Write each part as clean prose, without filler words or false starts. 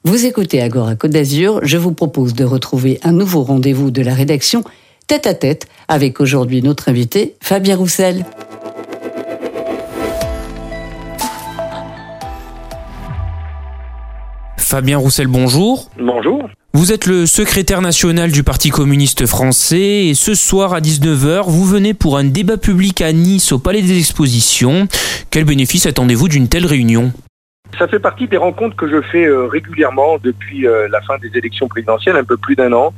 Vous écoutez Agora Côte d'Azur, je vous propose de retrouver un nouveau rendez-vous de la rédaction tête à tête avec aujourd'hui notre invité Fabien Roussel. Fabien Roussel, bonjour. Bonjour. Vous êtes le secrétaire national du Parti communiste français et ce soir à 19h, vous venez pour un débat public à Nice au Palais des Expositions. Quel bénéfice attendez-vous d'une telle réunion ? Ça fait partie des rencontres que je fais régulièrement depuis la fin des élections présidentielles, un peu plus d'un an.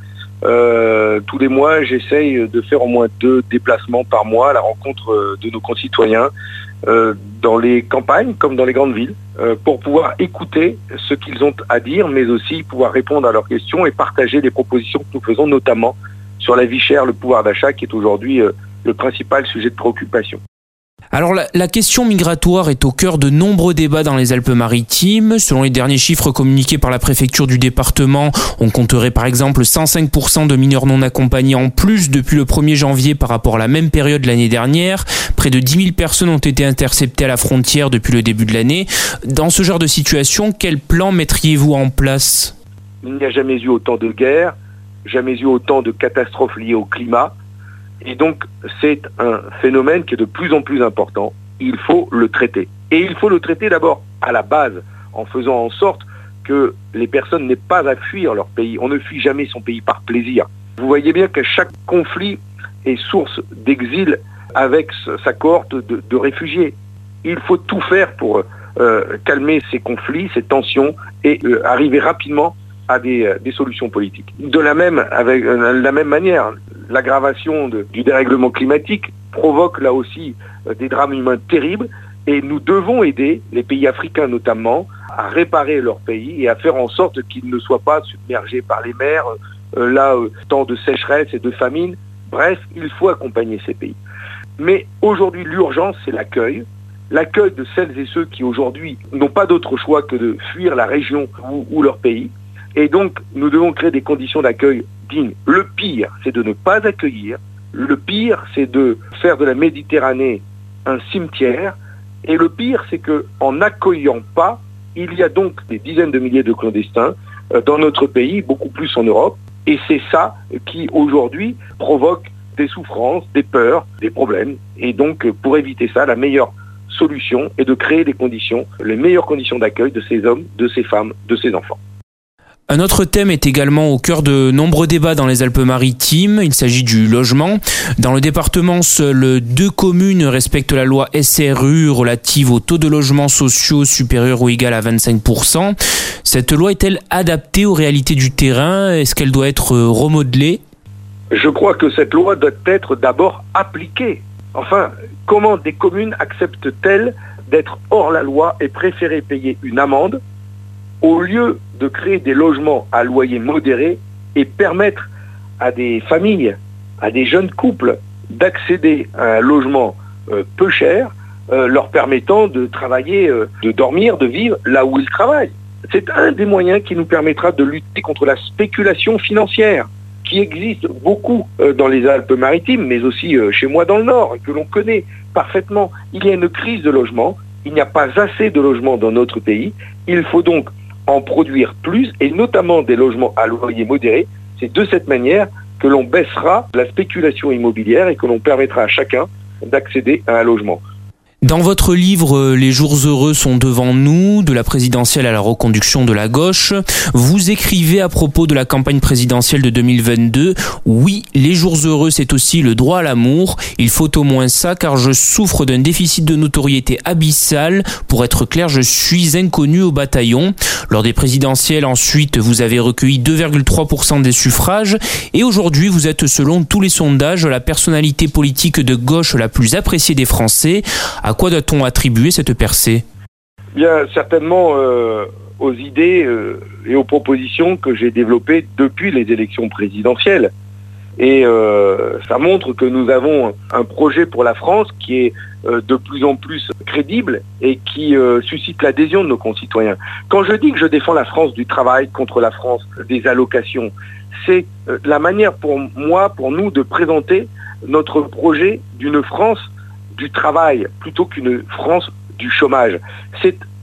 Tous les mois, j'essaye de faire au moins 2 déplacements par mois à la rencontre de nos concitoyens dans les campagnes comme dans les grandes villes pour pouvoir écouter ce qu'ils ont à dire, mais aussi pouvoir répondre à leurs questions et partager les propositions que nous faisons, notamment sur la vie chère, le pouvoir d'achat, qui est aujourd'hui le principal sujet de préoccupation. Alors la question migratoire est au cœur de nombreux débats dans les Alpes-Maritimes. Selon les derniers chiffres communiqués par la préfecture du département, on compterait par exemple 105% de mineurs non accompagnés en plus depuis le 1er janvier par rapport à la même période l'année dernière. Près de 10 000 personnes ont été interceptées à la frontière depuis le début de l'année. Dans ce genre de situation, quel plan mettriez-vous en place ? Il n'y a jamais eu autant de guerres, jamais eu autant de catastrophes liées au climat. Et donc, c'est un phénomène qui est de plus en plus important. Il faut le traiter. Et il faut le traiter d'abord à la base, en faisant en sorte que les personnes n'aient pas à fuir leur pays. On ne fuit jamais son pays par plaisir. Vous voyez bien que chaque conflit est source d'exil avec sa cohorte de réfugiés. Il faut tout faire pour calmer ces conflits, ces tensions, et arriver rapidement à des solutions politiques. Avec la même manière, l'aggravation du dérèglement climatique provoque là aussi des drames humains terribles et nous devons aider les pays africains notamment à réparer leur pays et à faire en sorte qu'ils ne soient pas submergés par les mers, tant de sécheresse et de famine. Bref, il faut accompagner ces pays. Mais aujourd'hui, l'urgence, c'est l'accueil de celles et ceux qui aujourd'hui n'ont pas d'autre choix que de fuir la région ou leur pays. Et donc, nous devons créer des conditions d'accueil dignes. Le pire, c'est de ne pas accueillir. Le pire, c'est de faire de la Méditerranée un cimetière. Et le pire, c'est qu'en n'accueillant pas, il y a donc des dizaines de milliers de clandestins dans notre pays, beaucoup plus en Europe. Et c'est ça qui, aujourd'hui, provoque des souffrances, des peurs, des problèmes. Et donc, pour éviter ça, la meilleure solution est de créer les meilleures conditions d'accueil de ces hommes, de ces femmes, de ces enfants. Un autre thème est également au cœur de nombreux débats dans les Alpes-Maritimes. Il s'agit du logement. Dans le département, seules 2 communes respectent la loi SRU relative au taux de logements sociaux supérieur ou égal à 25%. Cette loi est-elle adaptée aux réalités du terrain ? Est-ce qu'elle doit être remodelée ? Je crois que cette loi doit être d'abord appliquée. Enfin, comment des communes acceptent-elles d'être hors la loi et préférer payer une amende au lieu de créer des logements à loyer modéré et permettre à des familles, à des jeunes couples d'accéder à un logement peu cher, leur permettant de travailler, de dormir, de vivre là où ils travaillent. C'est un des moyens qui nous permettra de lutter contre la spéculation financière qui existe beaucoup dans les Alpes-Maritimes, mais aussi chez moi dans le Nord, que l'on connaît parfaitement. Il y a une crise de logement, il n'y a pas assez de logements dans notre pays. Il faut donc en produire plus, et notamment des logements à loyer modéré. C'est de cette manière que l'on baissera la spéculation immobilière et que l'on permettra à chacun d'accéder à un logement. Dans votre livre « Les jours heureux sont devant nous, de la présidentielle à la reconduction de la gauche », vous écrivez à propos de la campagne présidentielle de 2022 « Oui, les jours heureux, c'est aussi le droit à l'amour. Il faut au moins ça, car je souffre d'un déficit de notoriété abyssal. Pour être clair, je suis inconnu au bataillon. » Lors des présidentielles, ensuite, vous avez recueilli 2,3% des suffrages. Et aujourd'hui, vous êtes, selon tous les sondages, la personnalité politique de gauche la plus appréciée des Français. À quoi doit-on attribuer cette percée ? Bien, certainement aux idées et aux propositions que j'ai développées depuis les élections présidentielles. Et ça montre que nous avons un projet pour la France qui est de plus en plus crédible et qui suscite l'adhésion de nos concitoyens. Quand je dis que je défends la France du travail contre la France des allocations, c'est la manière pour nous, de présenter notre projet d'une France du travail plutôt qu'une France du chômage. C'est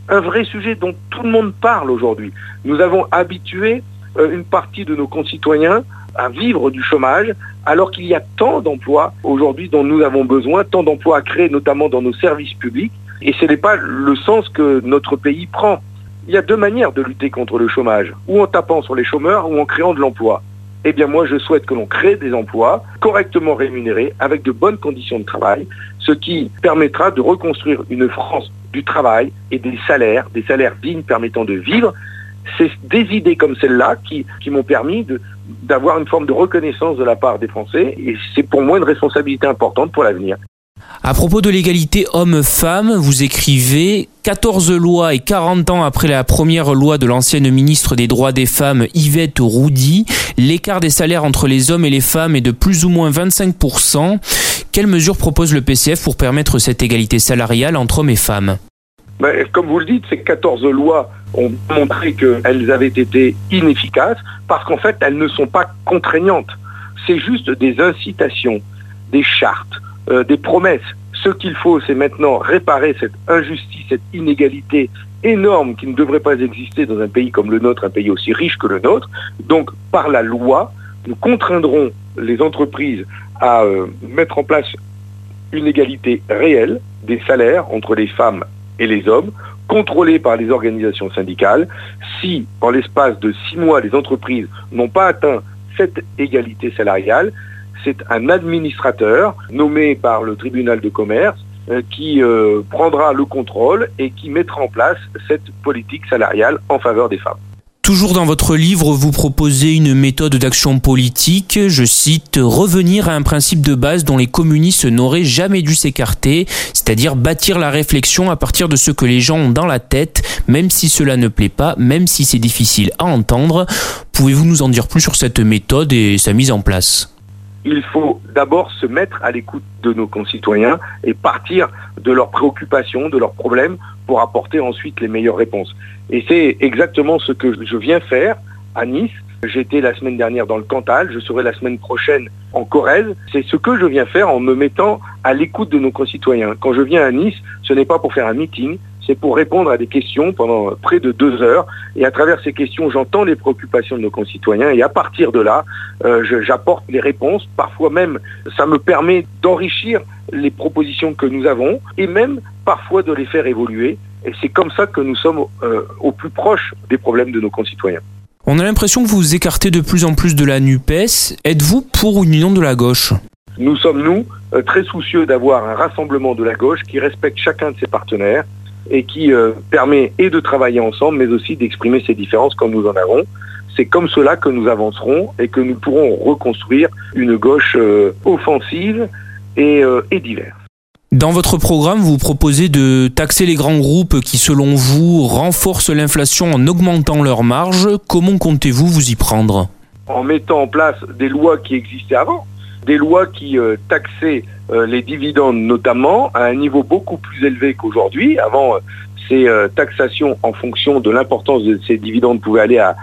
un vrai sujet dont tout le monde parle aujourd'hui. Nous avons habitué une partie de nos concitoyens à vivre du chômage, alors qu'il y a tant d'emplois aujourd'hui dont nous avons besoin, tant d'emplois à créer, notamment dans nos services publics, et ce n'est pas le sens que notre pays prend. Il y a deux manières de lutter contre le chômage, ou en tapant sur les chômeurs, ou en créant de l'emploi. Eh bien moi, je souhaite que l'on crée des emplois correctement rémunérés, avec de bonnes conditions de travail, ce qui permettra de reconstruire une France du travail et des salaires dignes permettant de vivre. C'est des idées comme celle-là qui m'ont permis d'avoir une forme de reconnaissance de la part des Français, et c'est pour moi une responsabilité importante pour l'avenir. À propos de l'égalité homme-femme, vous écrivez « 14 lois et 40 ans après la première loi de l'ancienne ministre des droits des femmes Yvette Roudy, l'écart des salaires entre les hommes et les femmes est de plus ou moins 25%. Quelles mesures propose le PCF pour permettre cette égalité salariale entre hommes et femmes ? Comme vous le dites, ces 14 lois ont montré qu'elles avaient été inefficaces parce qu'en fait, elles ne sont pas contraignantes. C'est juste des incitations, des chartes, des promesses. Ce qu'il faut, c'est maintenant réparer cette injustice, cette inégalité énorme qui ne devrait pas exister dans un pays comme le nôtre, un pays aussi riche que le nôtre. Donc, par la loi, nous contraindrons les entreprises à mettre en place une égalité réelle des salaires entre les femmes et les hommes, contrôlés par les organisations syndicales. Si, en l'espace de 6 mois, les entreprises n'ont pas atteint cette égalité salariale, c'est un administrateur nommé par le tribunal de commerce qui prendra le contrôle et qui mettra en place cette politique salariale en faveur des femmes. Toujours dans votre livre, vous proposez une méthode d'action politique, je cite, « revenir à un principe de base dont les communistes n'auraient jamais dû s'écarter, c'est-à-dire bâtir la réflexion à partir de ce que les gens ont dans la tête, même si cela ne plaît pas, même si c'est difficile à entendre. » Pouvez-vous nous en dire plus sur cette méthode et sa mise en place ? Il faut d'abord se mettre à l'écoute de nos concitoyens et partir de leurs préoccupations, de leurs problèmes, pour apporter ensuite les meilleures réponses. Et c'est exactement ce que je viens faire à Nice. J'étais la semaine dernière dans le Cantal, je serai la semaine prochaine en Corrèze. C'est ce que je viens faire en me mettant à l'écoute de nos concitoyens. Quand je viens à Nice, ce n'est pas pour faire un meeting, c'est pour répondre à des questions pendant près de 2 heures. Et à travers ces questions, j'entends les préoccupations de nos concitoyens. Et à partir de là, j'apporte les réponses. Parfois même, ça me permet d'enrichir les propositions que nous avons et même parfois de les faire évoluer. Et c'est comme ça que nous sommes au plus proche des problèmes de nos concitoyens. On a l'impression que vous vous écartez de plus en plus de la NUPES. Êtes-vous pour une union de la gauche ? Nous sommes, très soucieux d'avoir un rassemblement de la gauche qui respecte chacun de ses partenaires et qui permet et de travailler ensemble, mais aussi d'exprimer ses différences quand nous en avons. C'est comme cela que nous avancerons et que nous pourrons reconstruire une gauche offensive et diverse. Dans votre programme, vous proposez de taxer les grands groupes qui, selon vous, renforcent l'inflation en augmentant leurs marges. Comment comptez-vous vous y prendre ? En mettant en place des lois qui existaient avant, des lois qui taxaient les dividendes notamment à un niveau beaucoup plus élevé qu'aujourd'hui. Avant, ces taxations en fonction de l'importance de ces dividendes pouvaient aller à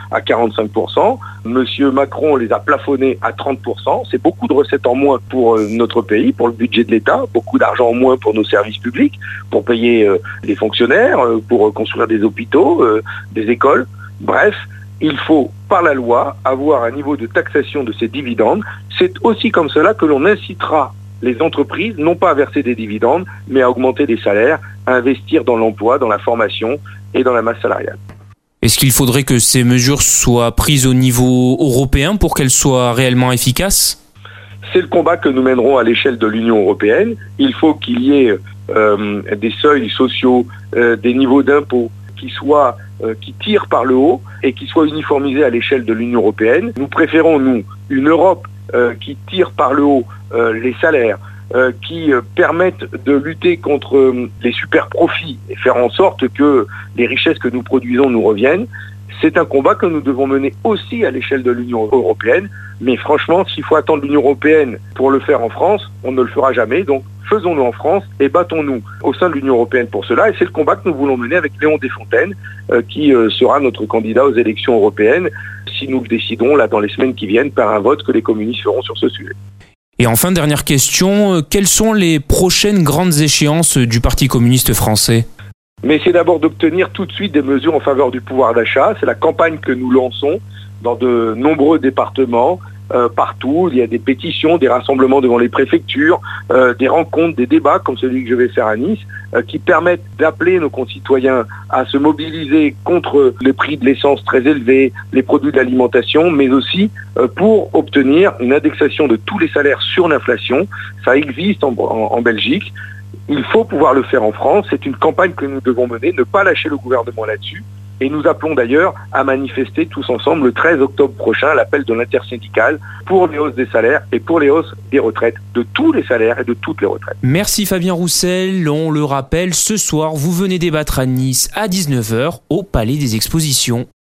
45%. Monsieur Macron les a plafonnés à 30%. C'est beaucoup de recettes en moins pour notre pays, pour le budget de l'État, beaucoup d'argent en moins pour nos services publics, pour payer les fonctionnaires, pour construire des hôpitaux, des écoles. Bref, il faut, par la loi, avoir un niveau de taxation de ces dividendes. C'est aussi comme cela que l'on incitera les entreprises, non pas à verser des dividendes, mais à augmenter les salaires, à investir dans l'emploi, dans la formation et dans la masse salariale. Est-ce qu'il faudrait que ces mesures soient prises au niveau européen pour qu'elles soient réellement efficaces ? C'est le combat que nous mènerons à l'échelle de l'Union européenne. Il faut qu'il y ait des seuils sociaux, des niveaux d'impôts qui tirent par le haut et qui soient uniformisés à l'échelle de l'Union européenne. Nous préférons, une Europe qui tire par le haut les salaires, qui permettent de lutter contre les super profits et faire en sorte que les richesses que nous produisons nous reviennent. C'est un combat que nous devons mener aussi à l'échelle de l'Union européenne. Mais franchement, s'il faut attendre l'Union européenne pour le faire en France, on ne le fera jamais. Donc faisons-le en France et battons-nous au sein de l'Union européenne pour cela. Et c'est le combat que nous voulons mener avec Léon Desfontaines, qui sera notre candidat aux élections européennes, si nous le décidons là dans les semaines qui viennent, par un vote que les communistes feront sur ce sujet. Et enfin, dernière question, quelles sont les prochaines grandes échéances du Parti communiste français ? Mais c'est d'abord d'obtenir tout de suite des mesures en faveur du pouvoir d'achat. C'est la campagne que nous lançons dans de nombreux départements. Partout, il y a des pétitions, des rassemblements devant les préfectures, des rencontres, des débats comme celui que je vais faire à Nice, qui permettent d'appeler nos concitoyens à se mobiliser contre les prix de l'essence très élevés, les produits d'alimentation, mais aussi pour obtenir une indexation de tous les salaires sur l'inflation. Ça existe en Belgique. Il faut pouvoir le faire en France. C'est une campagne que nous devons mener, ne pas lâcher le gouvernement là-dessus. Et nous appelons d'ailleurs à manifester tous ensemble le 13 octobre prochain à l'appel de l'intersyndicale pour les hausses des salaires et pour les hausses des retraites, de tous les salaires et de toutes les retraites. Merci Fabien Roussel. On le rappelle, ce soir, vous venez débattre à Nice à 19h au Palais des Expositions.